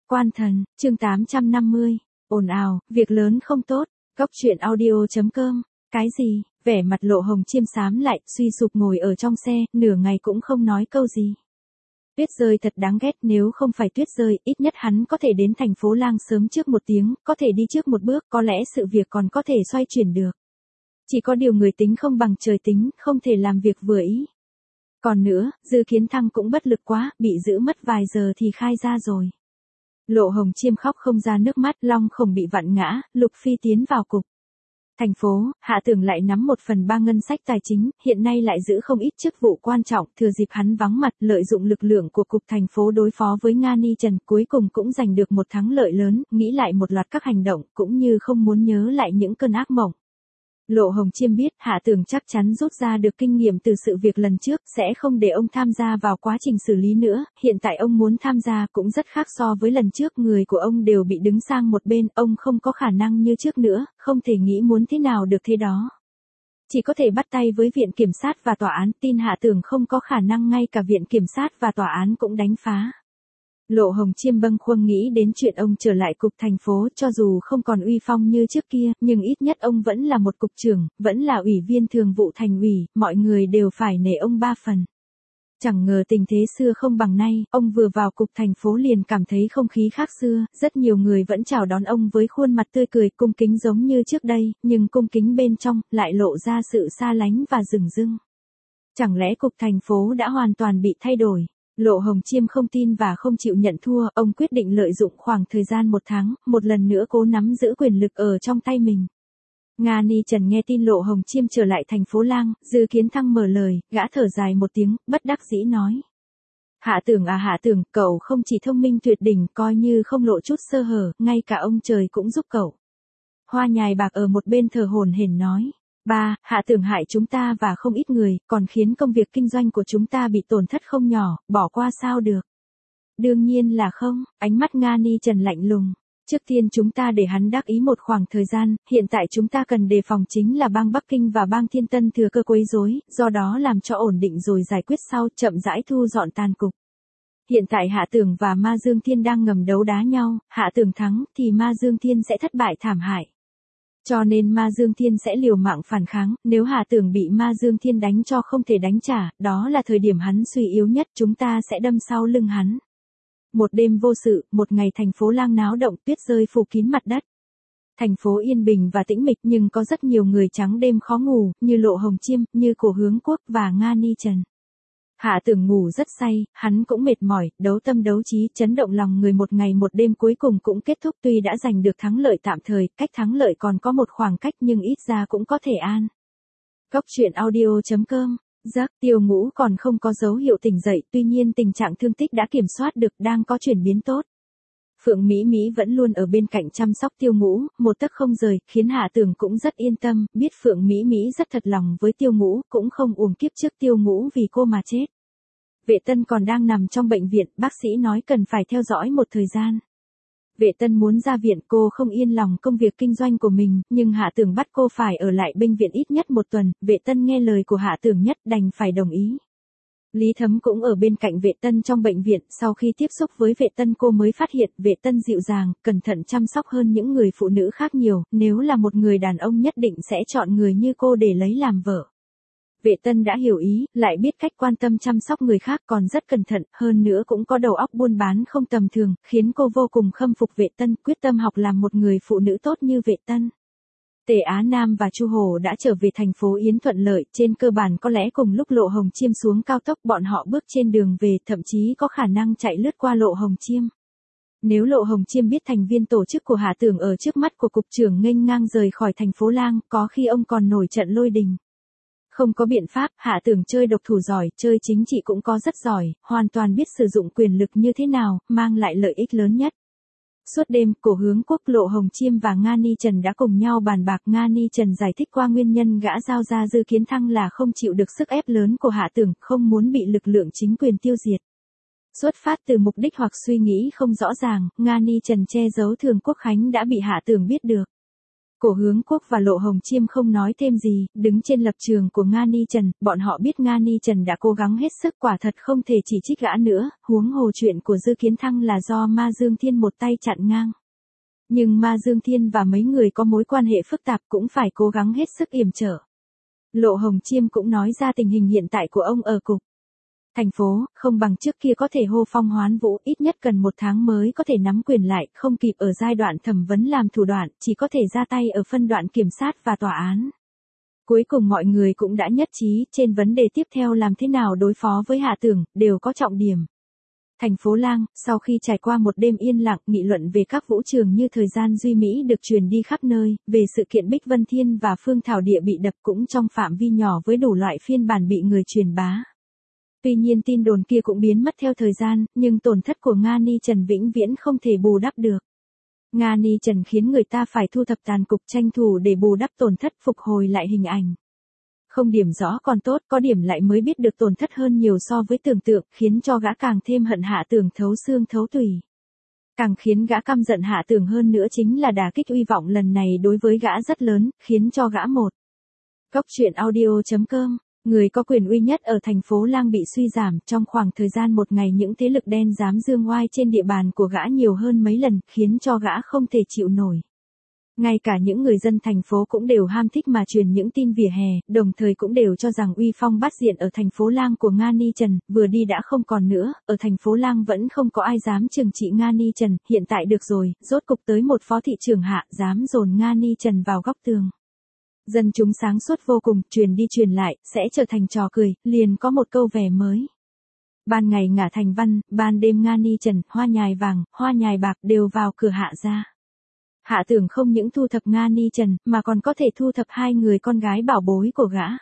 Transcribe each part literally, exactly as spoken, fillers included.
Quan thần, chương tám trăm năm mươi. Ồn ào, việc lớn không tốt. Góc truyện audio chấm com. Cái gì? Vẻ mặt Lộ Hồng Chiêm xám lại, suy sụp ngồi ở trong xe, nửa ngày cũng không nói câu gì. Tuyết rơi thật đáng ghét, nếu không phải tuyết rơi, ít nhất hắn có thể đến thành phố Lang sớm trước một tiếng, có thể đi trước một bước, có lẽ sự việc còn có thể xoay chuyển được. Chỉ có điều người tính không bằng trời tính, không thể làm việc vừa ý. Còn nữa, Dư Kiến Thăng cũng bất lực quá, bị giữ mất vài giờ thì khai ra rồi. Lộ Hồng Chiêm khóc không ra nước mắt, Long Khổng bị vặn ngã, Lục Phi tiến vào cục thành phố, Hạ Tưởng lại nắm một phần ba ngân sách tài chính, hiện nay lại giữ không ít chức vụ quan trọng, thừa dịp hắn vắng mặt, lợi dụng lực lượng của cục thành phố đối phó với Nga Ni Trần, cuối cùng cũng giành được một thắng lợi lớn, nghĩ lại một loạt các hành động, cũng như không muốn nhớ lại những cơn ác mộng. Lộ Hồng Chiêm biết Hạ Tưởng chắc chắn rút ra được kinh nghiệm từ sự việc lần trước, sẽ không để ông tham gia vào quá trình xử lý nữa, hiện tại ông muốn tham gia cũng rất khác so với lần trước, người của ông đều bị đứng sang một bên, ông không có khả năng như trước nữa, không thể nghĩ muốn thế nào được thế đó. Chỉ có thể bắt tay với viện kiểm sát và tòa án, tin Hạ Tưởng không có khả năng ngay cả viện kiểm sát và tòa án cũng đánh phá. Lộ Hồng Chiêm bâng khuâng nghĩ đến chuyện ông trở lại cục thành phố, cho dù không còn uy phong như trước kia, nhưng ít nhất ông vẫn là một cục trưởng, vẫn là ủy viên thường vụ thành ủy, mọi người đều phải nể ông ba phần. Chẳng ngờ tình thế xưa không bằng nay, ông vừa vào cục thành phố liền cảm thấy không khí khác xưa, rất nhiều người vẫn chào đón ông với khuôn mặt tươi cười, cung kính giống như trước đây, nhưng cung kính bên trong lại lộ ra sự xa lánh và dửng dưng. Chẳng lẽ cục thành phố đã hoàn toàn bị thay đổi? Lộ Hồng Chiêm không tin và không chịu nhận thua, ông quyết định lợi dụng khoảng thời gian một tháng, một lần nữa cố nắm giữ quyền lực ở trong tay mình. Nga Ni Trần nghe tin Lộ Hồng Chiêm trở lại thành phố Lang, Dư Kiến Thăng mở lời, gã thở dài một tiếng, bất đắc dĩ nói. Hạ Tưởng à Hạ Tưởng, cậu không chỉ thông minh tuyệt đỉnh, coi như không lộ chút sơ hở, ngay cả ông trời cũng giúp cậu. Hoa Nhài Bạc ở một bên thở hổn hển nói. Ba, Hạ Tưởng hại chúng ta và không ít người, còn khiến công việc kinh doanh của chúng ta bị tổn thất không nhỏ, bỏ qua sao được. Đương nhiên là không, ánh mắt Nga Ni Trần lạnh lùng. Trước tiên chúng ta để hắn đắc ý một khoảng thời gian, hiện tại chúng ta cần đề phòng chính là bang Bắc Kinh và bang Thiên Tân thừa cơ quấy rối, do đó làm cho ổn định rồi giải quyết sau, chậm rãi thu dọn tàn cục. Hiện tại Hạ Tưởng và Ma Dương Thiên đang ngầm đấu đá nhau, Hạ Tưởng thắng thì Ma Dương Thiên sẽ thất bại thảm hại. Cho nên Ma Dương Thiên sẽ liều mạng phản kháng, nếu Hạ Tưởng bị Ma Dương Thiên đánh cho không thể đánh trả, đó là thời điểm hắn suy yếu nhất, chúng ta sẽ đâm sau lưng hắn. Một đêm vô sự, một ngày thành phố Lang náo động, tuyết rơi phủ kín mặt đất. Thành phố yên bình và tĩnh mịch nhưng có rất nhiều người trắng đêm khó ngủ, như Lộ Hồng Chiêm, như Cổ Hướng Quốc và Nga Ni Trần. Hạ Tưởng ngủ rất say, hắn cũng mệt mỏi, đấu tâm đấu trí, chấn động lòng người, một ngày một đêm cuối cùng cũng kết thúc, tuy đã giành được thắng lợi tạm thời, cách thắng lợi còn có một khoảng cách nhưng ít ra cũng có thể an. Góc truyện audio chấm com. Giấc Tiêu Ngũ còn không có dấu hiệu tỉnh dậy, tuy nhiên tình trạng thương tích đã kiểm soát được, đang có chuyển biến tốt. Phượng Mỹ Mỹ vẫn luôn ở bên cạnh chăm sóc Tiêu Ngũ, một tấc không rời, khiến Hạ Tưởng cũng rất yên tâm, biết Phượng Mỹ Mỹ rất thật lòng với Tiêu Ngũ, cũng không uổng kiếp trước Tiêu Ngũ vì cô mà chết. Vệ Tân còn đang nằm trong bệnh viện, bác sĩ nói cần phải theo dõi một thời gian. Vệ Tân muốn ra viện, cô không yên lòng công việc kinh doanh của mình, nhưng Hạ Tưởng bắt cô phải ở lại bệnh viện ít nhất một tuần, Vệ Tân nghe lời của Hạ Tưởng nhất đành phải đồng ý. Lý Thấm cũng ở bên cạnh Vệ Tân trong bệnh viện, sau khi tiếp xúc với Vệ Tân cô mới phát hiện Vệ Tân dịu dàng, cẩn thận chăm sóc hơn những người phụ nữ khác nhiều, nếu là một người đàn ông nhất định sẽ chọn người như cô để lấy làm vợ. Vệ Tân đã hiểu ý, lại biết cách quan tâm chăm sóc người khác, còn rất cẩn thận, hơn nữa cũng có đầu óc buôn bán không tầm thường, khiến cô vô cùng khâm phục Vệ Tân, quyết tâm học làm một người phụ nữ tốt như Vệ Tân. Tề Á Nam và Chu Hồ đã trở về thành phố Yến thuận lợi, trên cơ bản có lẽ cùng lúc Lộ Hồng Chiêm xuống cao tốc, bọn họ bước trên đường về, thậm chí có khả năng chạy lướt qua Lộ Hồng Chiêm. Nếu Lộ Hồng Chiêm biết thành viên tổ chức của Hạ Tưởng ở trước mắt của cục trưởng nghênh ngang rời khỏi thành phố Lang, có khi ông còn nổi trận lôi đình. Không có biện pháp, Hạ Tưởng chơi độc thủ giỏi, chơi chính trị cũng có rất giỏi, hoàn toàn biết sử dụng quyền lực như thế nào, mang lại lợi ích lớn nhất. Suốt đêm, Cổ Hướng Quốc, Lộ Hồng Chiêm và Nga Ni Trần đã cùng nhau bàn bạc, Nga Ni Trần giải thích qua nguyên nhân gã giao ra Dư Kiến Thăng là không chịu được sức ép lớn của Hạ Tưởng, không muốn bị lực lượng chính quyền tiêu diệt. Xuất phát từ mục đích hoặc suy nghĩ không rõ ràng, Nga Ni Trần che giấu Thường Quốc Khánh đã bị Hạ Tưởng biết được. Cổ Hướng Quốc và Lộ Hồng Chiêm không nói thêm gì, đứng trên lập trường của Nga Ni Trần, bọn họ biết Nga Ni Trần đã cố gắng hết sức, quả thật không thể chỉ trích gã nữa, huống hồ chuyện của Dư Kiến Thăng là do Ma Dương Thiên một tay chặn ngang. Nhưng Ma Dương Thiên và mấy người có mối quan hệ phức tạp cũng phải cố gắng hết sức yểm trở. Lộ Hồng Chiêm cũng nói ra tình hình hiện tại của ông ở cục thành phố, không bằng trước kia có thể hô phong hoán vũ, ít nhất cần một tháng mới có thể nắm quyền lại, không kịp ở giai đoạn thẩm vấn làm thủ đoạn, chỉ có thể ra tay ở phân đoạn kiểm sát và tòa án. Cuối cùng mọi người cũng đã nhất trí, trên vấn đề tiếp theo làm thế nào đối phó với Hạ Tưởng, đều có trọng điểm. Thành phố Lang, sau khi trải qua một đêm yên lặng, nghị luận về các vũ trường như thời gian Duy Mỹ được truyền đi khắp nơi, về sự kiện Bích Vân Thiên và Phương Thảo Địa bị đập cũng trong phạm vi nhỏ với đủ loại phiên bản bị người truyền bá. Tuy nhiên tin đồn kia cũng biến mất theo thời gian, nhưng tổn thất của Nga Ni Trần vĩnh viễn không thể bù đắp được. Nga Ni Trần khiến người ta phải thu thập tàn cục tranh thủ để bù đắp tổn thất, phục hồi lại hình ảnh. Không điểm rõ còn tốt, có điểm lại mới biết được tổn thất hơn nhiều so với tưởng tượng, khiến cho gã càng thêm hận Hạ Tưởng thấu xương thấu tủy. Càng khiến gã căm giận Hạ Tưởng hơn nữa chính là đả kích uy vọng lần này đối với gã rất lớn, khiến cho gã một. Góc truyện audio chấm com, người có quyền uy nhất ở thành phố Lang bị suy giảm, trong khoảng thời gian một ngày những thế lực đen dám dương oai trên địa bàn của gã nhiều hơn mấy lần, khiến cho gã không thể chịu nổi. Ngay cả những người dân thành phố cũng đều ham thích mà truyền những tin vỉa hè, đồng thời cũng đều cho rằng uy phong bát diện ở thành phố Lang của Nga Ni Trần, vừa đi đã không còn nữa, ở thành phố Lang vẫn không có ai dám trừng trị Nga Ni Trần, hiện tại được rồi, rốt cục tới một phó thị trưởng hạ, dám dồn Nga Ni Trần vào góc tường. Dân chúng sáng suốt vô cùng, truyền đi truyền lại, sẽ trở thành trò cười, liền có một câu vẻ mới. Ban ngày ngả thành văn, ban đêm Nga Ni Trần, hoa nhài vàng, hoa nhài bạc đều vào cửa hạ ra. Hạ Tưởng không những thu thập Nga Ni Trần, mà còn có thể thu thập hai người con gái bảo bối của gã.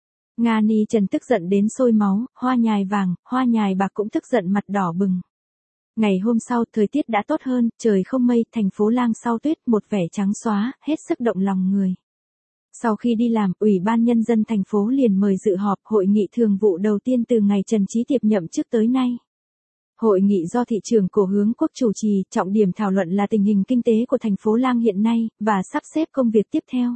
Nga Ni Trần tức giận đến sôi máu, hoa nhài vàng, hoa nhài bạc cũng tức giận mặt đỏ bừng. Ngày hôm sau, thời tiết đã tốt hơn, trời không mây, thành phố Lang sau tuyết, một vẻ trắng xóa, hết sức động lòng người. Sau khi đi làm, Ủy ban Nhân dân thành phố liền mời dự họp hội nghị thường vụ đầu tiên từ ngày Trần Chí Tiệp nhậm chức tới nay. Hội nghị do thị trưởng Cổ Hướng Quốc chủ trì, trọng điểm thảo luận là tình hình kinh tế của thành phố Lang hiện nay, và sắp xếp công việc tiếp theo.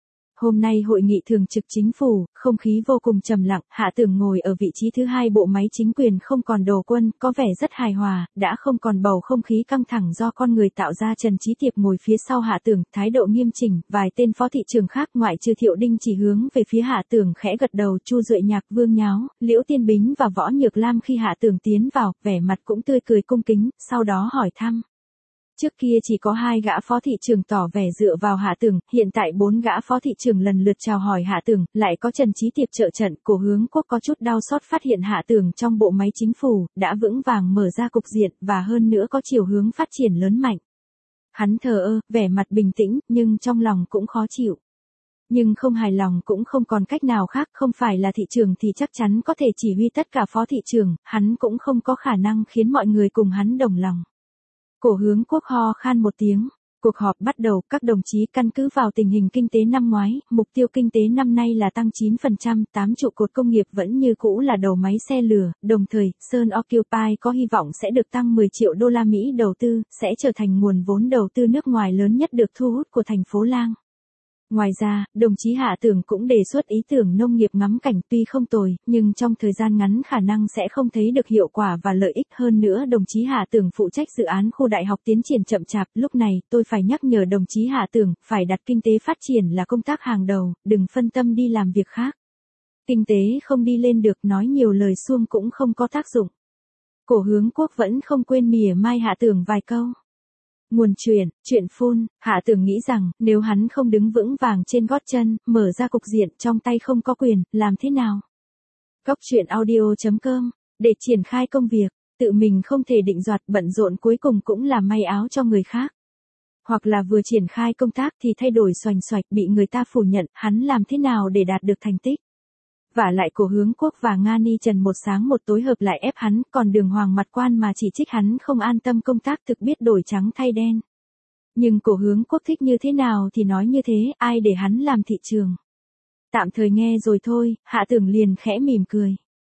Hôm nay hội nghị thường trực chính phủ, không khí vô cùng trầm lặng, Hạ Tưởng ngồi ở vị trí thứ hai bộ máy chính quyền không còn đồ quân, có vẻ rất hài hòa, đã không còn bầu không khí căng thẳng do con người tạo ra. Trần Chí Tiệp ngồi phía sau Hạ Tưởng, thái độ nghiêm chỉnh, vài tên phó thị trưởng khác ngoại trừ Thiệu Đinh chỉ hướng về phía Hạ Tưởng khẽ gật đầu. Chu Duệ Nhạc, Vương Nháo, Liễu Tiên Bính và Võ Nhược Lam khi Hạ Tưởng tiến vào, vẻ mặt cũng tươi cười cung kính, sau đó hỏi thăm. Trước kia chỉ có hai gã phó thị trưởng tỏ vẻ dựa vào Hạ Tưởng, hiện tại bốn gã phó thị trưởng lần lượt chào hỏi Hạ Tưởng, lại có Trần Chí Tiệp trợ trận. Cổ Hướng Quốc có chút đau xót phát hiện Hạ Tưởng trong bộ máy chính phủ, đã vững vàng mở ra cục diện, và hơn nữa có chiều hướng phát triển lớn mạnh. Hắn thờ ơ, vẻ mặt bình tĩnh, nhưng trong lòng cũng khó chịu. Nhưng không hài lòng cũng không còn cách nào khác, không phải là thị trưởng thì chắc chắn có thể chỉ huy tất cả phó thị trưởng, hắn cũng không có khả năng khiến mọi người cùng hắn đồng lòng. Cổ Hướng Quốc ho khan một tiếng. Cuộc họp bắt đầu, các đồng chí căn cứ vào tình hình kinh tế năm ngoái, mục tiêu kinh tế năm nay là tăng chín phần trăm, tám trụ cột công nghiệp vẫn như cũ là đầu máy xe lửa, đồng thời, Sun Occupy có hy vọng sẽ được tăng mười triệu đô la Mỹ đầu tư, sẽ trở thành nguồn vốn đầu tư nước ngoài lớn nhất được thu hút của thành phố Lang. Ngoài ra, đồng chí Hạ Tưởng cũng đề xuất ý tưởng nông nghiệp ngắm cảnh tuy không tồi, nhưng trong thời gian ngắn khả năng sẽ không thấy được hiệu quả và lợi ích. Hơn nữa đồng chí Hạ Tưởng phụ trách dự án khu đại học tiến triển chậm chạp, lúc này tôi phải nhắc nhở đồng chí Hạ Tưởng, phải đặt kinh tế phát triển là công tác hàng đầu, đừng phân tâm đi làm việc khác. Kinh tế không đi lên được, nói nhiều lời suông cũng không có tác dụng. Cổ Hướng Quốc vẫn không quên mỉa mai Hạ Tưởng vài câu. Nguồn chuyện, chuyện phun, Hạ Tưởng nghĩ rằng, nếu hắn không đứng vững vàng trên gót chân, mở ra cục diện, trong tay không có quyền, làm thế nào? Góc truyện audio chấm com, để triển khai công việc, tự mình không thể định đoạt, bận rộn cuối cùng cũng là may áo cho người khác. Hoặc là vừa triển khai công tác thì thay đổi xoành xoạch, bị người ta phủ nhận, hắn làm thế nào để đạt được thành tích? Vả lại Cổ Hướng Quốc và Nga Ni Trần một sáng một tối hợp lại ép hắn, còn Đường Hoàng mặt quan mà chỉ trích hắn không an tâm công tác, thực biết đổi trắng thay đen. Nhưng Cổ Hướng Quốc thích như thế nào thì nói như thế, ai để hắn làm thị trường. Tạm thời nghe rồi thôi, Hạ Tưởng liền khẽ mỉm cười.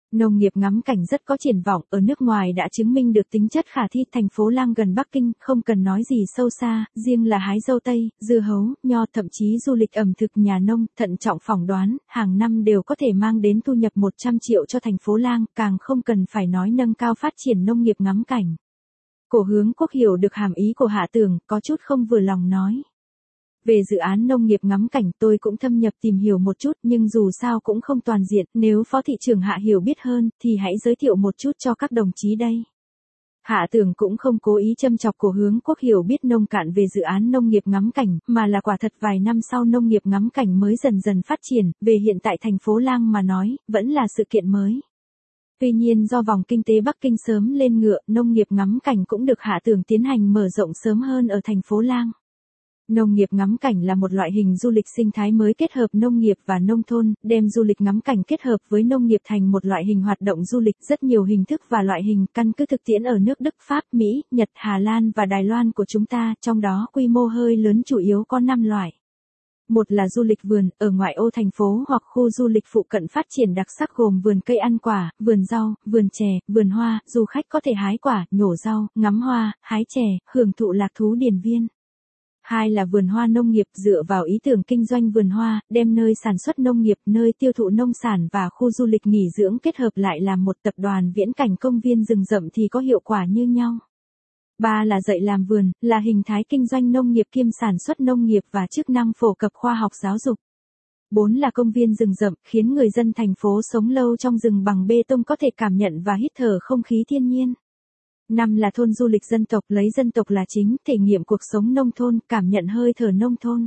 Nông nghiệp ngắm cảnh rất có triển vọng, ở nước ngoài đã chứng minh được tính chất khả thi. Thành phố Lang gần Bắc Kinh, không cần nói gì sâu xa, riêng là hái dâu tây, dưa hấu, nho, thậm chí du lịch ẩm thực nhà nông, thận trọng phỏng đoán, hàng năm đều có thể mang đến thu nhập một trăm triệu cho thành phố Lang, càng không cần phải nói nâng cao phát triển nông nghiệp ngắm cảnh. Cổ Hướng Quốc hiểu được hàm ý của Hạ Tường, có chút không vừa lòng nói. Về dự án nông nghiệp ngắm cảnh tôi cũng thâm nhập tìm hiểu một chút, nhưng dù sao cũng không toàn diện, nếu Phó thị trưởng Hạ hiểu biết hơn, thì hãy giới thiệu một chút cho các đồng chí đây. Hạ Tường cũng không cố ý châm chọc Cổ Hướng Quốc hiểu biết nông cạn về dự án nông nghiệp ngắm cảnh, mà là quả thật vài năm sau nông nghiệp ngắm cảnh mới dần dần phát triển, về hiện tại thành phố Lang mà nói, vẫn là sự kiện mới. Tuy nhiên do vòng kinh tế Bắc Kinh sớm lên ngựa, nông nghiệp ngắm cảnh cũng được Hạ Tường tiến hành mở rộng sớm hơn ở thành phố Lang. Nông nghiệp ngắm cảnh là một loại hình du lịch sinh thái mới kết hợp nông nghiệp và nông thôn, đem du lịch ngắm cảnh kết hợp với nông nghiệp thành một loại hình hoạt động du lịch rất nhiều hình thức và loại hình căn cứ thực tiễn ở nước Đức, Pháp, Mỹ, Nhật, Hà Lan và Đài Loan của chúng ta, trong đó quy mô hơi lớn chủ yếu có năm loại. Một là du lịch vườn, ở ngoại ô thành phố hoặc khu du lịch phụ cận phát triển đặc sắc gồm vườn cây ăn quả, vườn rau, vườn chè, vườn hoa, du khách có thể hái quả, nhổ rau, ngắm hoa, hái chè, hưởng thụ lạc thú điền viên. Hai là vườn hoa nông nghiệp, dựa vào ý tưởng kinh doanh vườn hoa, đem nơi sản xuất nông nghiệp, nơi tiêu thụ nông sản và khu du lịch nghỉ dưỡng kết hợp lại làm một tập đoàn viễn cảnh công viên rừng rậm thì có hiệu quả như nhau. Ba là dạy làm vườn, là hình thái kinh doanh nông nghiệp kiêm sản xuất nông nghiệp và chức năng phổ cập khoa học giáo dục. Bốn là công viên rừng rậm, khiến người dân thành phố sống lâu trong rừng bằng bê tông có thể cảm nhận và hít thở không khí thiên nhiên. Năm là thôn du lịch dân tộc, lấy dân tộc là chính, thể nghiệm cuộc sống nông thôn, cảm nhận hơi thở nông thôn.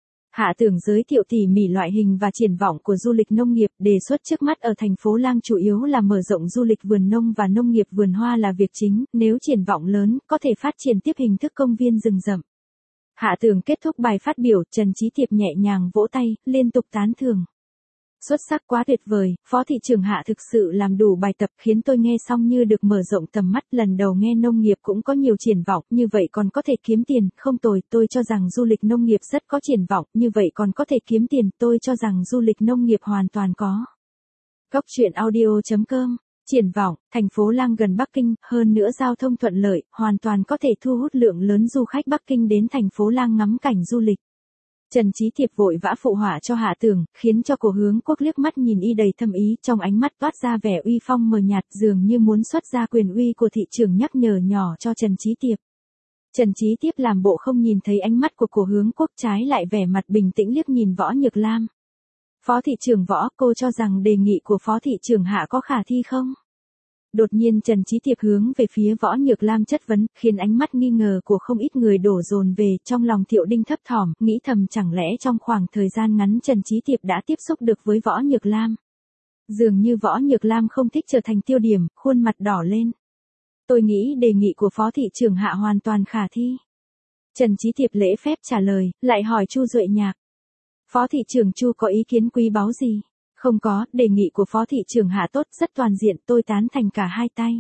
Hạ Tường giới thiệu tỉ mỉ loại hình và triển vọng của du lịch nông nghiệp, đề xuất trước mắt ở thành phố Lang chủ yếu là mở rộng du lịch vườn nông và nông nghiệp vườn hoa là việc chính, nếu triển vọng lớn, có thể phát triển tiếp hình thức công viên rừng rậm. Hạ Tường kết thúc bài phát biểu, Trần Chí Thiệp nhẹ nhàng vỗ tay, liên tục tán thưởng. Xuất sắc, quá tuyệt vời, Phó thị trưởng Hạ thực sự làm đủ bài tập, khiến tôi nghe xong như được mở rộng tầm mắt, lần đầu nghe nông nghiệp cũng có nhiều triển vọng, như vậy còn có thể kiếm tiền, không tồi, tôi cho rằng du lịch nông nghiệp rất có triển vọng, như vậy còn có thể kiếm tiền, tôi cho rằng du lịch nông nghiệp hoàn toàn có. Góc truyện audio chấm com, triển vọng, thành phố Lang gần Bắc Kinh, hơn nữa giao thông thuận lợi, hoàn toàn có thể thu hút lượng lớn du khách Bắc Kinh đến thành phố Lang ngắm cảnh du lịch. Trần Chí Thiệp vội vã phụ họa cho Hạ Tường, khiến cho Cổ Hướng Quốc liếc mắt nhìn y đầy thâm ý, trong ánh mắt toát ra vẻ uy phong mờ nhạt, dường như muốn xuất ra quyền uy của thị trưởng nhắc nhở nhỏ cho Trần Chí Thiệp. Trần Chí Thiệp làm bộ không nhìn thấy ánh mắt của Cổ Hướng Quốc, trái lại vẻ mặt bình tĩnh liếc nhìn Võ Nhược Lam. Phó thị trưởng Võ, cô cho rằng đề nghị của Phó thị trưởng Hạ có khả thi không? Đột nhiên Trần Chí Thiệp hướng về phía Võ Nhược Lam chất vấn, khiến ánh mắt nghi ngờ của không ít người đổ dồn về, trong lòng Thiệu Đinh thấp thỏm, nghĩ thầm chẳng lẽ trong khoảng thời gian ngắn Trần Chí Thiệp đã tiếp xúc được với Võ Nhược Lam. Dường như Võ Nhược Lam không thích trở thành tiêu điểm, khuôn mặt đỏ lên. Tôi nghĩ đề nghị của Phó thị trưởng Hạ hoàn toàn khả thi. Trần Chí Thiệp lễ phép trả lời, lại hỏi Chu Duệ Nhạc. Phó thị trưởng Chu có ý kiến quý báu gì? Không có, đề nghị của Phó thị trưởng Hạ tốt, rất toàn diện, tôi tán thành cả hai tay.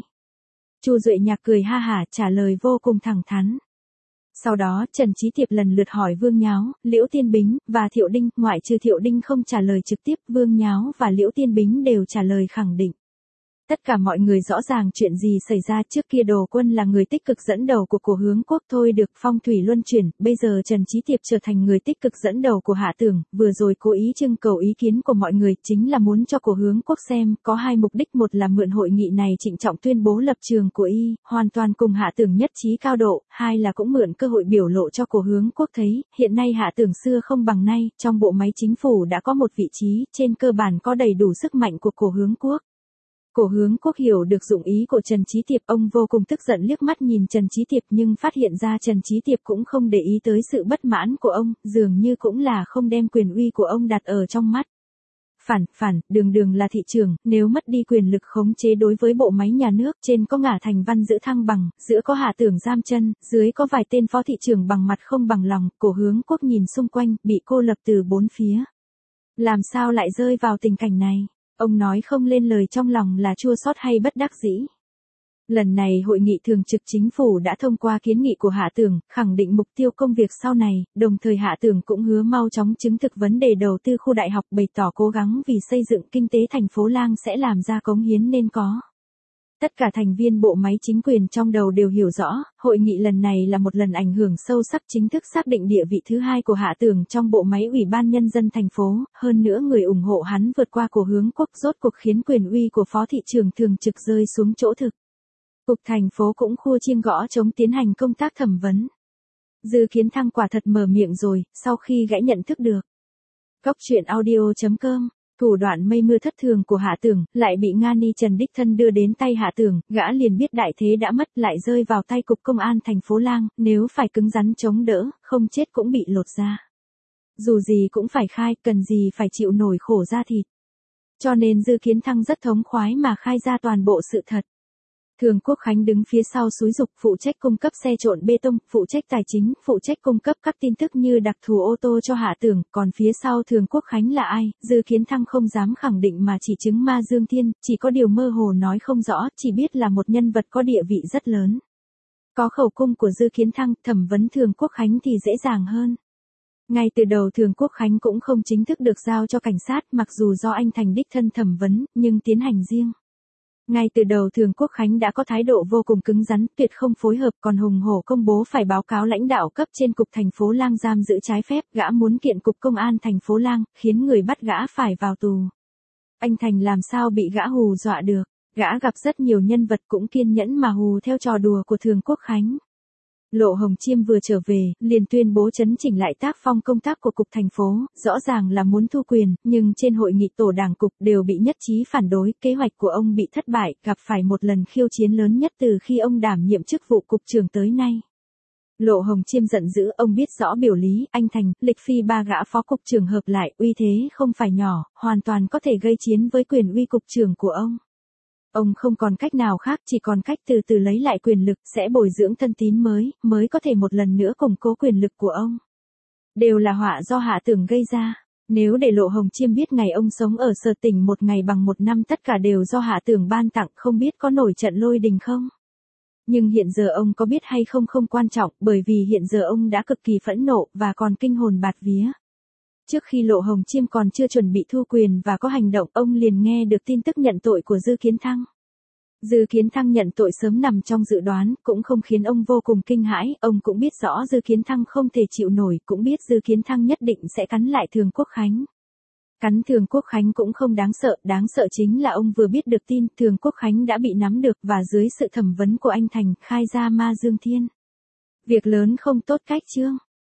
Chu Duệ Nhạc cười ha hả, trả lời vô cùng thẳng thắn. Sau đó, Trần Chí Thiệp lần lượt hỏi Vương Nháo, Liễu Tiên Bính, và Thiệu Đinh, ngoại trừ Thiệu Đinh không trả lời trực tiếp, Vương Nháo và Liễu Tiên Bính đều trả lời khẳng định. Tất cả mọi người rõ ràng chuyện gì xảy ra, trước kia Đồ Quân là người tích cực dẫn đầu của Cổ Hướng Quốc thôi được phong thủy luân chuyển, bây giờ Trần Chí Thiệp trở thành người tích cực dẫn đầu của Hạ Tường, vừa rồi cố ý trưng cầu ý kiến của mọi người, chính là muốn cho Cổ Hướng Quốc xem, có hai mục đích, một là mượn hội nghị này trịnh trọng tuyên bố lập trường của y, hoàn toàn cùng Hạ Tường nhất trí cao độ, hai là cũng mượn cơ hội biểu lộ cho Cổ Hướng Quốc thấy, hiện nay Hạ Tường xưa không bằng nay, trong bộ máy chính phủ đã có một vị trí, trên cơ bản có đầy đủ sức mạnh của Cổ Hướng Quốc. Cổ Hướng Quốc hiểu được dụng ý của Trần Chí Thiệp, ông vô cùng tức giận liếc mắt nhìn Trần Chí Thiệp nhưng phát hiện ra Trần Chí Thiệp cũng không để ý tới sự bất mãn của ông, dường như cũng là không đem quyền uy của ông đặt ở trong mắt. Phản, phản, đường đường là thị trường, nếu mất đi quyền lực khống chế đối với bộ máy nhà nước, trên có ngả thành văn giữ thăng bằng, giữa có Hạ Tưởng giam chân, dưới có vài tên phó thị trưởng bằng mặt không bằng lòng, Cổ Hướng Quốc nhìn xung quanh, bị cô lập từ bốn phía. Làm sao lại rơi vào tình cảnh này? Ông nói không lên lời, trong lòng là chua xót hay bất đắc dĩ. Lần này hội nghị thường trực chính phủ đã thông qua kiến nghị của Hạ Tưởng, khẳng định mục tiêu công việc sau này, đồng thời Hạ Tưởng cũng hứa mau chóng chứng thực vấn đề đầu tư khu đại học, bày tỏ cố gắng vì xây dựng kinh tế thành phố Lang sẽ làm ra cống hiến nên có. Tất cả thành viên bộ máy chính quyền trong đầu đều hiểu rõ, hội nghị lần này là một lần ảnh hưởng sâu sắc chính thức xác định địa vị thứ hai của Hạ Tưởng trong bộ máy Ủy ban Nhân dân thành phố, hơn nữa người ủng hộ hắn vượt qua của hướng quốc rốt cuộc khiến quyền uy của phó thị trưởng thường trực rơi xuống chỗ thực. Cục thành phố cũng khua chiêng gõ chống tiến hành công tác thẩm vấn. Dư Kiến Thăng quả thật mở miệng rồi, sau khi gã nhận thức được. Cóc truyện audio chấm com, thủ đoạn mây mưa thất thường của Hạ Tưởng, lại bị Nga Ni Trần đích thân đưa đến tay Hạ Tưởng, gã liền biết đại thế đã mất lại rơi vào tay cục công an thành phố Lang, nếu phải cứng rắn chống đỡ, không chết cũng bị lột da. Dù gì cũng phải khai, cần gì phải chịu nổi khổ da thịt. Cho nên Dư Kiến Thăng rất thống khoái mà khai ra toàn bộ sự thật. Thường Quốc Khánh đứng phía sau xúi giục, phụ trách cung cấp xe trộn bê tông, phụ trách tài chính, phụ trách cung cấp các tin tức như đặc thù ô tô cho Hạ Tưởng, còn phía sau Thường Quốc Khánh là ai, Dư Kiến Thăng không dám khẳng định mà chỉ chứng Ma Dương Thiên, chỉ có điều mơ hồ nói không rõ, chỉ biết là một nhân vật có địa vị rất lớn. Có khẩu cung của Dư Kiến Thăng, thẩm vấn Thường Quốc Khánh thì dễ dàng hơn. Ngay từ đầu Thường Quốc Khánh cũng không chính thức được giao cho cảnh sát, mặc dù do anh Thành đích thân thẩm vấn, nhưng tiến hành riêng. Ngay từ đầu Thường Quốc Khánh đã có thái độ vô cùng cứng rắn, tuyệt không phối hợp, còn hùng hổ công bố phải báo cáo lãnh đạo cấp trên cục thành phố Lang giam giữ trái phép, gã muốn kiện cục công an thành phố Lang, khiến người bắt gã phải vào tù. Anh Thành làm sao bị gã hù dọa được, gã gặp rất nhiều nhân vật cũng kiên nhẫn mà hù theo trò đùa của Thường Quốc Khánh. Lộ Hồng Chiêm vừa trở về, liền tuyên bố chấn chỉnh lại tác phong công tác của cục thành phố, rõ ràng là muốn thu quyền, nhưng trên hội nghị tổ đảng cục đều bị nhất trí phản đối, kế hoạch của ông bị thất bại, gặp phải một lần khiêu chiến lớn nhất từ khi ông đảm nhiệm chức vụ cục trưởng tới nay. Lộ Hồng Chiêm giận dữ, ông biết rõ biểu lý, anh Thành, Lịch Phi ba gã phó cục trưởng hợp lại, uy thế không phải nhỏ, hoàn toàn có thể gây chiến với quyền uy cục trưởng của ông. Ông không còn cách nào khác, chỉ còn cách từ từ lấy lại quyền lực, sẽ bồi dưỡng thân tín mới, mới có thể một lần nữa củng cố quyền lực của ông. Đều là họa do Hạ Tưởng gây ra. Nếu để Lộ Hồng Chiêm biết ngày ông sống ở Sở Tỉnh một ngày bằng một năm tất cả đều do Hạ Tưởng ban tặng, không biết có nổi trận lôi đình không? Nhưng hiện giờ ông có biết hay không không quan trọng, bởi vì hiện giờ ông đã cực kỳ phẫn nộ, và còn kinh hồn bạt vía. Trước khi Lộ Hồng Chiêm còn chưa chuẩn bị thu quyền và có hành động, ông liền nghe được tin tức nhận tội của Dư Kiến Thăng. Dư Kiến Thăng nhận tội sớm nằm trong dự đoán, cũng không khiến ông vô cùng kinh hãi, ông cũng biết rõ Dư Kiến Thăng không thể chịu nổi, cũng biết Dư Kiến Thăng nhất định sẽ cắn lại Thường Quốc Khánh. Cắn Thường Quốc Khánh cũng không đáng sợ, đáng sợ chính là ông vừa biết được tin Thường Quốc Khánh đã bị nắm được và dưới sự thẩm vấn của anh Thành, khai ra Ma Dương Thiên. Việc lớn không tốt cách chương.